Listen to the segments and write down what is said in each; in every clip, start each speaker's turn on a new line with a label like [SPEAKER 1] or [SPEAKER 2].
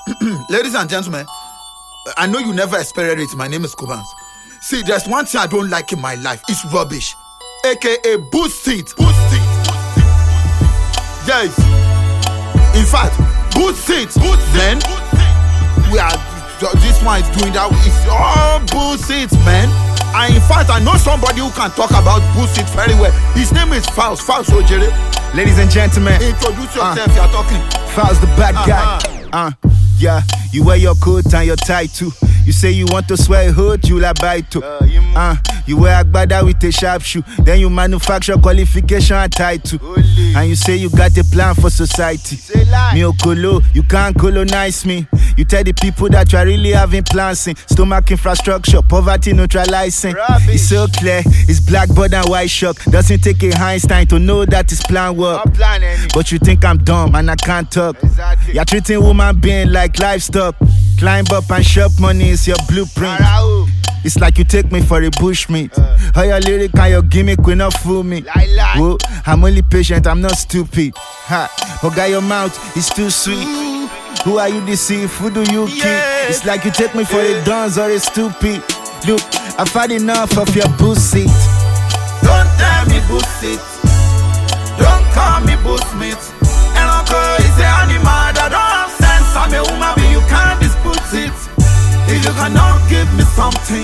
[SPEAKER 1] Ladies and gentlemen, I know you never experienced it. My name is Kubans. See, there's one thing I don't like in my life. It's rubbish. AKA boost seat. Yes. In fact, boost seat. Man, we are. This one is doing that. It's all boost seats, man. And in fact, I know somebody who can talk about boost seats very well. His name is Faust Ojere.
[SPEAKER 2] Ladies and gentlemen,
[SPEAKER 1] introduce yourself. You're talking.
[SPEAKER 2] Faust the bad guy. Yeah, you wear your coat and your tie too. You say you want to swear hood, you la buy too. You wear agbada with a sharp shoe. Then you manufacture qualification and title. And you say you got a plan for society. Me okolo, you can't colonize me. You tell the people that you are really having plans in stomach infrastructure, poverty neutralizing. It's so clear, it's blackboard and white shock. Doesn't take a Einstein to know that his plan work. But you think I'm dumb and I can't talk. You're treating woman being like livestock. Climb up and shop money is your blueprint. It's like you take me for a bushmeat. How your lyric and your gimmick will not fool me. Whoa, I'm only patient, I'm not stupid. Oga, your mouth is too sweet. Who are you deceive? Who do you keep? It's like you take me for a dunce or a stupid. Look, I've had enough of your bullshit.
[SPEAKER 1] Don't tell me bullshit. Don't call me bullshit. And uncle is an animal that don't have sense. I'm a woman, but you can't dispute it. If you cannot give me something,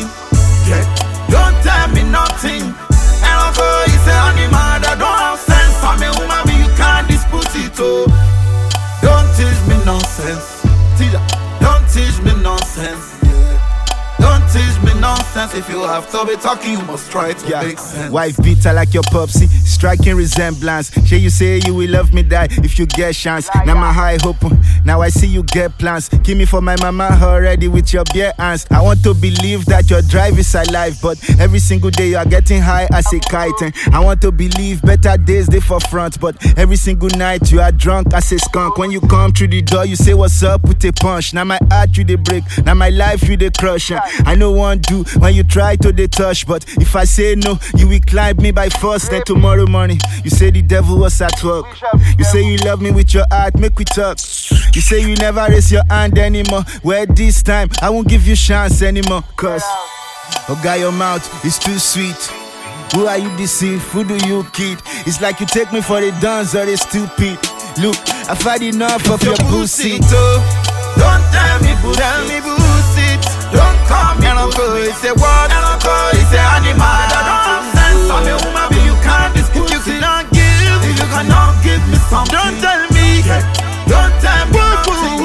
[SPEAKER 1] don't tell me nothing. And uncle is an animal that don't have sense. I'm a woman, but you can't dispute it. Oh, don't teach me nonsense. Teacher, don't teach me nonsense. Don't teach me nonsense. If you have to be talking, you must try to make sense.
[SPEAKER 2] Wife beater like your popsy, striking resemblance. Shey you say you will love me die if you get chance. Now my high hope, now I see you get plans. Give me for my mama already with your bare hands. I want to believe that your drive is alive, but every single day you are getting high as a kite. And I want to believe better days they for front, but every single night you are drunk as a skunk. When you come through the door, you say what's up with a punch. Now my heart you dey break, now my life you dey crush. I know one do when you try to dey touch, but if I say no, you will climb me by force. Then tomorrow morning, you say the devil was at work. You say you love me with your heart, make we talk. You say you never raise your hand anymore. Well, this time I won't give you chance anymore. Cause, oh God, your mouth is too sweet. Who are you deceive? Who do you kid? It's like you take me for a dunce or a stupid. Look, I've had enough of your bullshit.
[SPEAKER 1] Don't tell me bullshit. Don't call me bullshit. It's a word. It's an animal that don't have sense. I'm a woman, but you can't dispute. You cannot give. If you cannot give me something, don't tell me. Don't tell me nothing.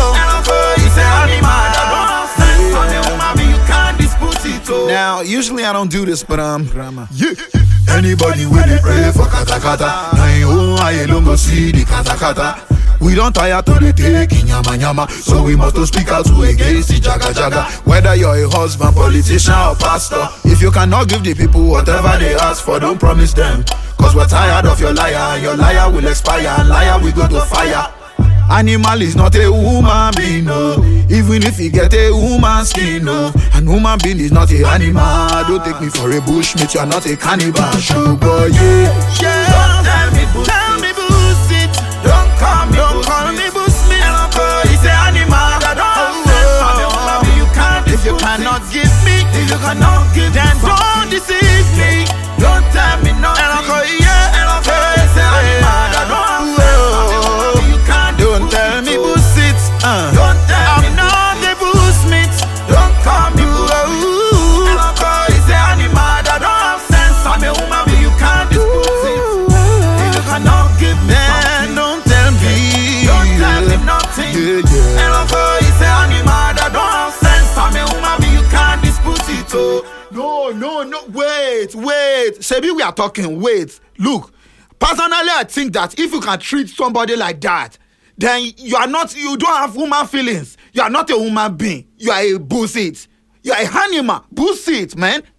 [SPEAKER 1] It's an animal that don't have sense. I'm a woman, but you can't dispute it. Now, usually I don't do this, but anybody with the pray for kata kata. Now I don't go see the kata kata. We don't tire to the take nyama, so we must to speak out to against the jaga jaga. Whether you're a husband, politician or pastor, if you cannot give the people whatever they ask for, don't promise them. Cause we're tired of your liar, and your liar will expire, and liar will go to fire. Animal is not a human being, no. Even if you get a human skin, no. An human being is not a animal. Don't take me for a bushmeat, you're not a cannibal. Sugar, Don't tell me bullshit. Don't call me bullshit. It's an animal that don't have sense. You can't. If you cannot give me, then don't deceive me. Don't tell me nothing. It's an animal that don't have sense. You can't. Don't tell me bullshit. Don't tell me not the bullshit. Don't call me bullshit. It's an animal that don't have sense. I'm a woman, but you can't dispute it. If you cannot give me something, don't tell me nothing. It's an animal that don't have sense. I'm a woman, but you can't dispute it. No, wait. Sebi, we are talking, wait. Look, personally, I think that if you can treat somebody like that, then you don't have human feelings. You are not a human being. You are a bullshit. You are a animal. Bullshit, man.